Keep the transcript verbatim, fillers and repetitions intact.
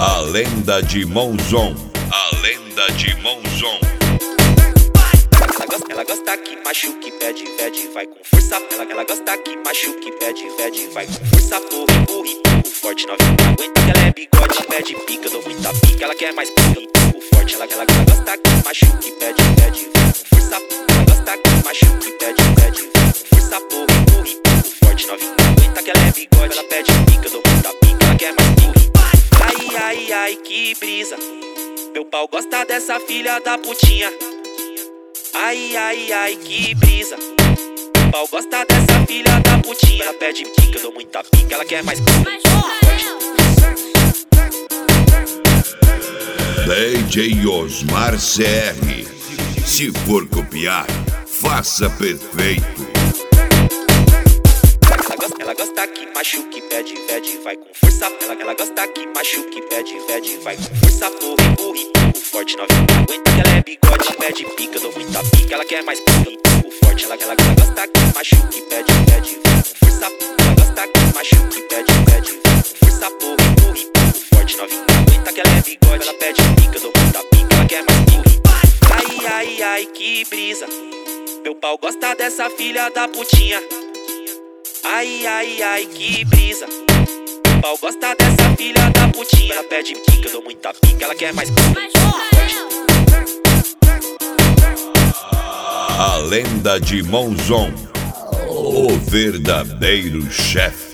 A lenda de Monzon. A lenda de Monzon. Ela gosta, ela gosta que machuque, pede, pede, vai com força. Ela, ela gosta que machuque, pede, pede, vai com força. Porra, empurre, o forte novinho não aguenta que ela é bigode. Pede pica, dou muita pica, ela quer mais porre. O forte, ela, ela, ela gosta que machuque, pede, pede, vai com força. Ela gosta que machuque, pede, pede, vai com força. Porra, empurre, o forte novinho não aguenta que ela é bigode. Ela pede pica, dou muita pica, ela quer mais porre. Ai, ai, ai, que brisa. Meu pau gosta dessa filha da putinha. Ai, ai, ai, que brisa. Meu pau gosta dessa filha da putinha. Ela pede pica, eu dou muita pica, ela quer mais porra. D J Osmar C R. Se for copiar, faça perfeito. Ela gosta, ela gosta que machuque, pede, pede, vai com força. Ela, ela gosta que machuque, pede, pede, vai com força. Porra, empurre, o forte novinho não aguenta que ela é bigode. Pede pica, eu dou muita pica, ela quer mais porra. O forte, ela, ela, ela gosta que machuque, pede, pede, vai com força. Ela gosta que machuque, pede, pede, vai com força. Porra, empurre, o forte novinho não aguenta que ela é bigode. Ela pede pica, eu dou muita pica, ela quer mais porra. Ai, ai, ai, que brisa. Meu pau gosta dessa filha da putinha. Ai, ai, ai, que brisa. Meu pau gosta dessa filha da putinha. Ela pede pica, eu dou muita pica, ela quer mais porra. A lenda de Monzon. O verdadeiro chefe.